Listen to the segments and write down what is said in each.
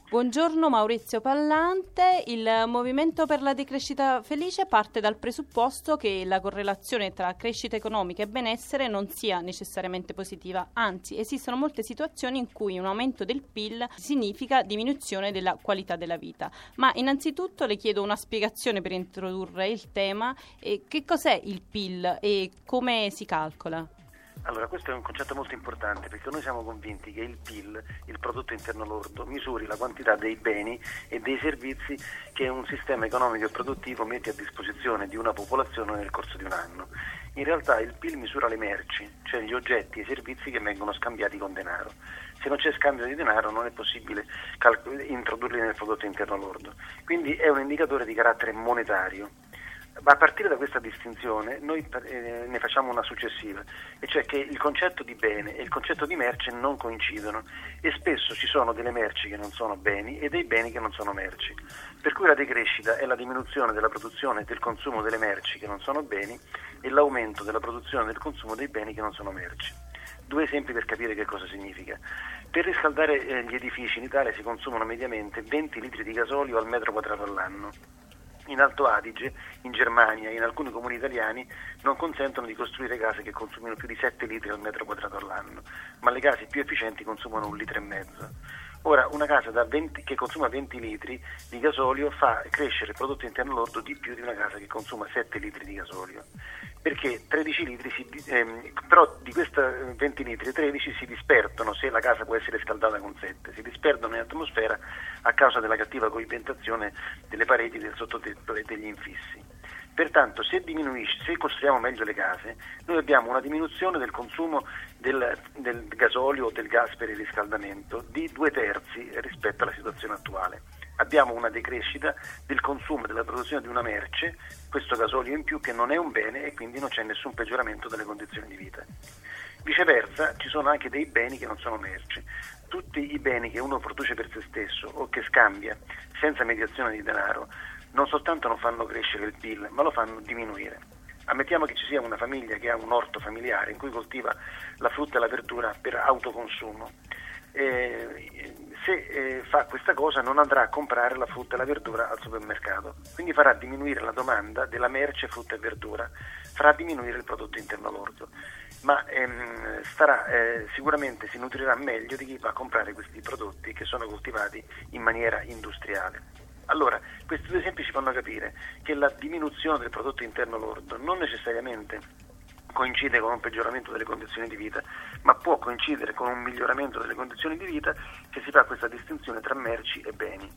Buongiorno Maurizio Pallante. Il Movimento per la Decrescita Felice parte dal presupposto che la correlazione tra crescita economica e benessere non sia necessariamente positiva, anzi esistono molte situazioni in cui un aumento del PIL significa diminuzione della qualità della vita. Ma innanzitutto le chiedo una spiegazione per introdurre il tema. Che cos'è il PIL e come si calcola? Allora, questo è un concetto molto importante perché noi siamo convinti che il PIL, il prodotto interno lordo, misuri la quantità dei beni e dei servizi che un sistema economico e produttivo mette a disposizione di una popolazione nel corso di un anno. In realtà il PIL misura le merci, cioè gli oggetti e i servizi che vengono scambiati con denaro. Se non c'è scambio di denaro non è possibile introdurli nel prodotto interno lordo. Quindi è un indicatore di carattere monetario. Ma a partire da questa distinzione noi ne facciamo una successiva, e cioè che il concetto di bene e il concetto di merce non coincidono e spesso ci sono delle merci che non sono beni e dei beni che non sono merci. Per cui la decrescita è la diminuzione della produzione e del consumo delle merci che non sono beni e l'aumento della produzione e del consumo dei beni che non sono merci. Due esempi per capire che cosa significa. Per riscaldare gli edifici in Italia si consumano mediamente 20 litri di gasolio al metro quadrato all'anno. In Alto Adige, in Germania e in alcuni comuni italiani non consentono di costruire case che consumino più di 7 litri al metro quadrato all'anno, ma le case più efficienti consumano 1,5 litri. Ora, una casa che consuma 20 litri di gasolio fa crescere il prodotto interno lordo di più di una casa che consuma 7 litri di gasolio, perché 13 litri però di questi 20 litri 13 si disperdono se la casa può essere scaldata con 7, si disperdono in atmosfera a causa della cattiva coibentazione delle pareti, del sottotetto e degli infissi. Pertanto se costruiamo meglio le case, noi abbiamo una diminuzione del consumo del gasolio o del gas per il riscaldamento di 2/3 rispetto alla situazione attuale. Abbiamo una decrescita del consumo e della produzione di una merce, questo gasolio in più, che non è un bene e quindi non c'è nessun peggioramento delle condizioni di vita. Viceversa, ci sono anche dei beni che non sono merci. Tutti i beni che uno produce per se stesso o che scambia senza mediazione di denaro non soltanto non fanno crescere il PIL, ma lo fanno diminuire. Ammettiamo che ci sia una famiglia che ha un orto familiare in cui coltiva la frutta e la verdura per autoconsumo. Se fa questa cosa non andrà a comprare la frutta e la verdura al supermercato, quindi farà diminuire la domanda della merce frutta e verdura, farà diminuire il prodotto interno lordo, ma sicuramente si nutrirà meglio di chi va a comprare questi prodotti che sono coltivati in maniera industriale. Allora, questi due esempi ci fanno capire che la diminuzione del prodotto interno lordo non necessariamente coincide con un peggioramento delle condizioni di vita, ma può coincidere con un miglioramento delle condizioni di vita se si fa questa distinzione tra merci e beni.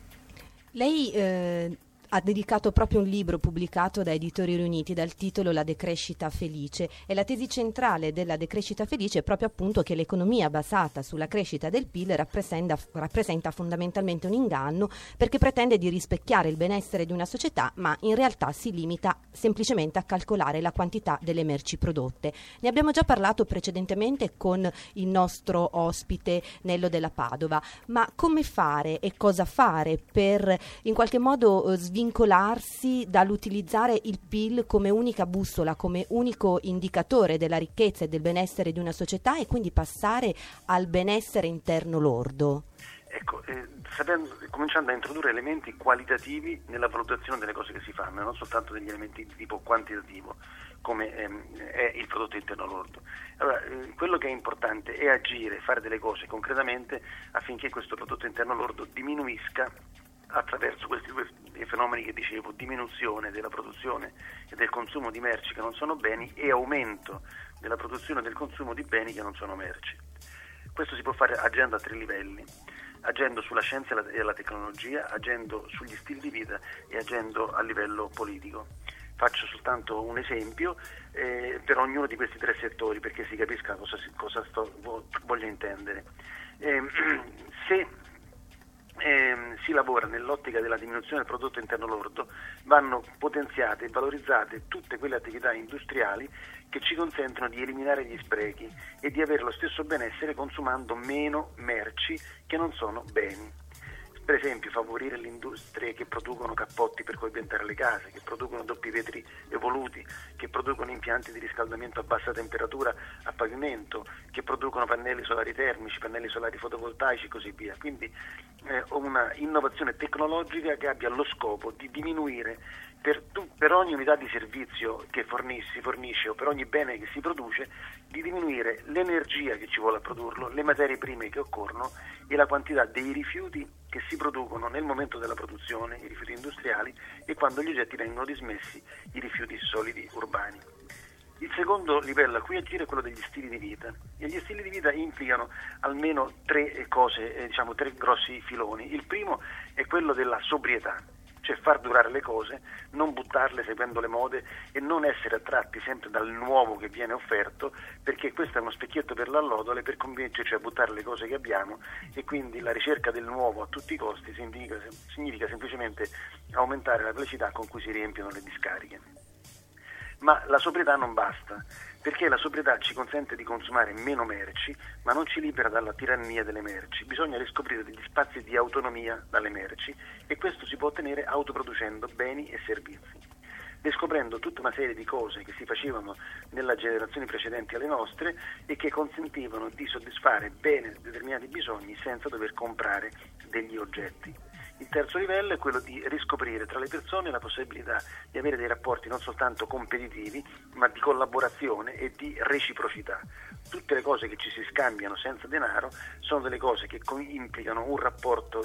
Lei ha dedicato proprio un libro pubblicato da Editori Riuniti dal titolo La decrescita felice, e la tesi centrale della decrescita felice è proprio appunto che l'economia basata sulla crescita del PIL rappresenta fondamentalmente un inganno, perché pretende di rispecchiare il benessere di una società, ma in realtà si limita semplicemente a calcolare la quantità delle merci prodotte. Ne abbiamo già parlato precedentemente con il nostro ospite Nello della Padova, ma come fare e cosa fare per in qualche modo svincolarsi dall'utilizzare il PIL come unica bussola, come unico indicatore della ricchezza e del benessere di una società, e quindi passare al benessere interno lordo? Ecco, cominciando a introdurre elementi qualitativi nella valutazione delle cose che si fanno, non soltanto degli elementi di tipo quantitativo, come è il prodotto interno lordo. Allora, quello che è importante è agire, fare delle cose concretamente affinché questo prodotto interno lordo diminuisca attraverso questi due fenomeni che dicevo: diminuzione della produzione e del consumo di merci che non sono beni e aumento della produzione e del consumo di beni che non sono merci. Questo si può fare agendo a 3 livelli: agendo sulla scienza e la tecnologia, agendo sugli stili di vita e agendo a livello politico. Faccio soltanto un esempio per ognuno di questi 3 settori perché si capisca cosa voglio intendere. Se si lavora nell'ottica della diminuzione del prodotto interno lordo, vanno potenziate e valorizzate tutte quelle attività industriali che ci consentono di eliminare gli sprechi e di avere lo stesso benessere consumando meno merci che non sono beni. per esempio favorire le industrie che producono cappotti per coibentare le case, che producono doppi vetri evoluti, che producono impianti di riscaldamento a bassa temperatura a pavimento, che producono pannelli solari termici, pannelli solari fotovoltaici e così via. Quindi una innovazione tecnologica che abbia lo scopo di diminuire per ogni unità di servizio che si fornisce o per ogni bene che si produce, di diminuire l'energia che ci vuole a produrlo, le materie prime che occorrono e la quantità dei rifiuti che si producono nel momento della produzione, i rifiuti industriali, e quando gli oggetti vengono dismessi, i rifiuti solidi urbani. Il secondo livello a cui agire è quello degli stili di vita, e gli stili di vita implicano almeno tre cose, tre grossi filoni. Il primo è quello della sobrietà, cioè far durare le cose, non buttarle seguendo le mode e non essere attratti sempre dal nuovo che viene offerto, perché questo è uno specchietto per l'allodole per convincerci a buttare le cose che abbiamo, e quindi la ricerca del nuovo a tutti i costi significa semplicemente aumentare la velocità con cui si riempiono le discariche. Ma la sobrietà non basta, perché la sobrietà ci consente di consumare meno merci, ma non ci libera dalla tirannia delle merci. Bisogna riscoprire degli spazi di autonomia dalle merci, e questo si può ottenere autoproducendo beni e servizi, riscoprendo tutta una serie di cose che si facevano nelle generazioni precedenti alle nostre e che consentivano di soddisfare bene determinati bisogni senza dover comprare degli oggetti. Il terzo livello è quello di riscoprire tra le persone la possibilità di avere dei rapporti non soltanto competitivi, ma di collaborazione e di reciprocità. Tutte le cose che ci si scambiano senza denaro sono delle cose che implicano un rapporto,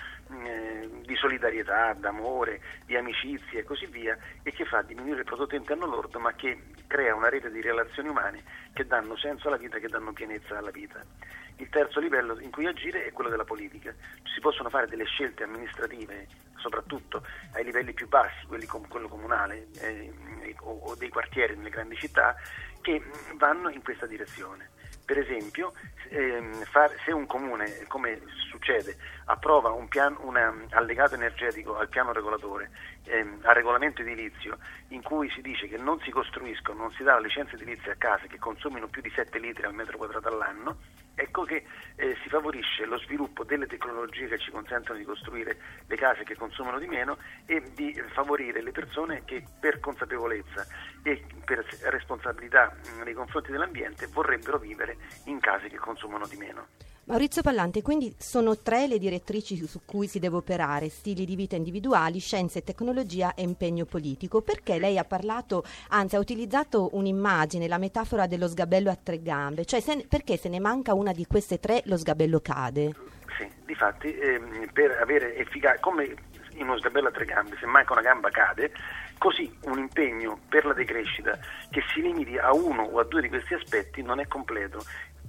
di solidarietà, d'amore, di amicizia e così via, e che fa diminuire il prodotto interno lordo, ma che crea una rete di relazioni umane che danno senso alla vita, che danno pienezza alla vita. Il terzo livello in cui agire è quello della politica. Si possono fare delle scelte amministrative, soprattutto ai livelli più bassi, quello comunale o dei quartieri nelle grandi città, che vanno in questa direzione. Per esempio, se un comune, come succede, approva un allegato energetico al piano regolatore, al regolamento edilizio, in cui si dice che non si costruiscono, non si dà la licenza edilizia a case che consumino più di 7 litri al metro quadrato all'anno, ecco che si favorisce lo sviluppo delle tecnologie che ci consentono di costruire le case che consumano di meno, e di favorire le persone che per consapevolezza e per responsabilità nei confronti dell'ambiente vorrebbero vivere in case che consumano di meno. Maurizio Pallante, quindi sono 3 le direttrici su cui si deve operare: stili di vita individuali, scienze e tecnologia e impegno politico. Perché lei ha parlato, anzi ha utilizzato un'immagine, la metafora dello sgabello a 3 gambe, cioè perché se ne manca una di queste 3 lo sgabello cade? Sì, difatti per avere efficacia, come in uno sgabello a 3 gambe, se manca una gamba cade, così un impegno per la decrescita che si limiti a 1 o a 2 di questi aspetti non è completo.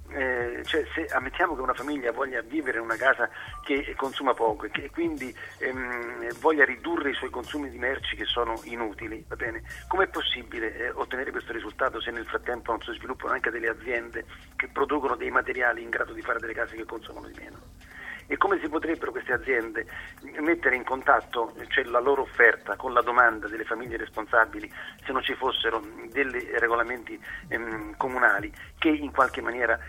Se ammettiamo che una famiglia voglia vivere in una casa che consuma poco e che quindi voglia ridurre i suoi consumi di merci che sono inutili, va bene? Com'è possibile ottenere questo risultato se nel frattempo non si sviluppano anche delle aziende che producono dei materiali in grado di fare delle case che consumano di meno? E come si potrebbero queste aziende mettere in contatto, cioè la loro offerta, con la domanda delle famiglie responsabili, se non ci fossero dei regolamenti comunali che in qualche maniera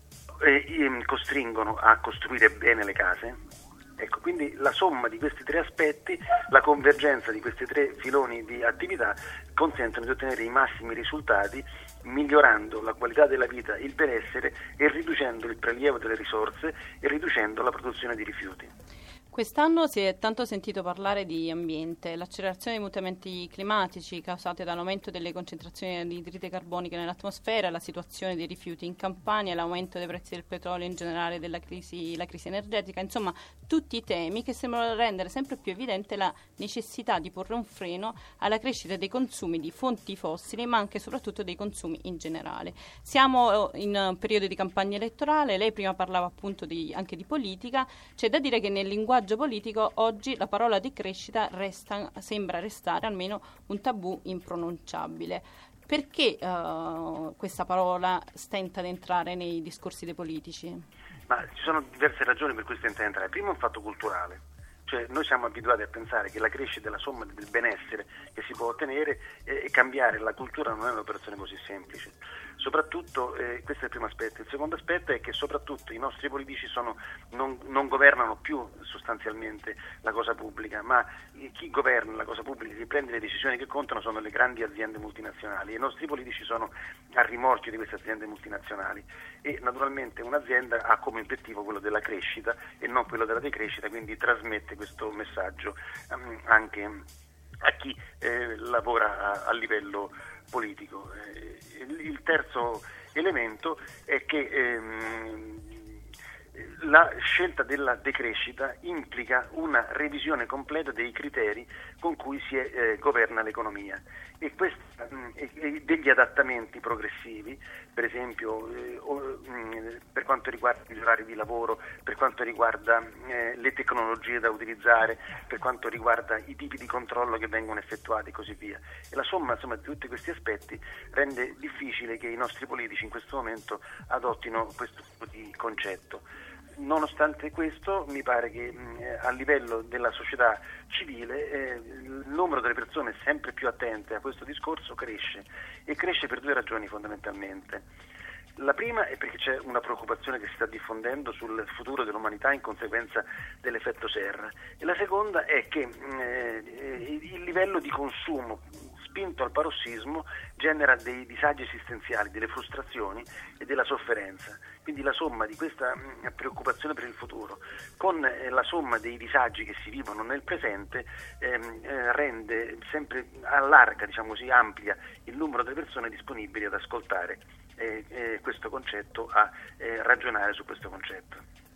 costringono a costruire bene le case? Ecco, quindi la somma di questi 3 aspetti, la convergenza di questi 3 filoni di attività consentono di ottenere i massimi risultati, migliorando la qualità della vita, il benessere, e riducendo il prelievo delle risorse e riducendo la produzione di rifiuti. Quest'anno si è tanto sentito parlare di ambiente, l'accelerazione dei mutamenti climatici causate dall'aumento delle concentrazioni di anidride carbonica nell'atmosfera, la situazione dei rifiuti in Campania, l'aumento dei prezzi del petrolio in generale, la crisi energetica, insomma tutti i temi che sembrano rendere sempre più evidente la necessità di porre un freno alla crescita dei consumi di fonti fossili, ma anche e soprattutto dei consumi in generale. Siamo in periodo di campagna elettorale, lei prima parlava appunto anche di politica, c'è da dire che nel linguaggio politico oggi la parola decrescita sembra restare almeno un tabù impronunciabile. Perché questa parola stenta ad entrare nei discorsi dei politici? Ma ci sono diverse ragioni per cui stenta ad entrare. Primo è un fatto culturale. Cioè noi siamo abituati a pensare che la crescita è la somma del benessere che si può ottenere, e cambiare la cultura non è un'operazione così semplice. Soprattutto, questo è il primo aspetto. Il secondo aspetto è che soprattutto i nostri politici non governano più sostanzialmente la cosa pubblica, ma chi governa la cosa pubblica, chi prende le decisioni che contano sono le grandi aziende multinazionali, e i nostri politici sono a rimorchio di queste aziende multinazionali, e naturalmente un'azienda ha come obiettivo quello della crescita e non quello della decrescita, quindi trasmette questo messaggio anche a chi lavora a livello politico. Il terzo elemento è che la scelta della decrescita implica una revisione completa dei criteri con cui si governa l'economia, e degli adattamenti progressivi, per esempio per quanto riguarda gli orari di lavoro, per quanto riguarda le tecnologie da utilizzare, per quanto riguarda i tipi di controllo che vengono effettuati e così via. E la somma di tutti questi aspetti rende difficile che i nostri politici in questo momento adottino questo tipo di concetto. Nonostante questo, mi pare che a livello della società civile il numero delle persone sempre più attente a questo discorso cresce, e cresce per due ragioni fondamentalmente. La prima è perché c'è una preoccupazione che si sta diffondendo sul futuro dell'umanità in conseguenza dell'effetto serra, e la seconda è che il livello di consumo spinto al parossismo genera dei disagi esistenziali, delle frustrazioni e della sofferenza. Quindi la somma di questa preoccupazione per il futuro con la somma dei disagi che si vivono nel presente rende sempre, allarga, diciamo così, amplia il numero delle persone disponibili ad ascoltare questo concetto, a ragionare su questo concetto.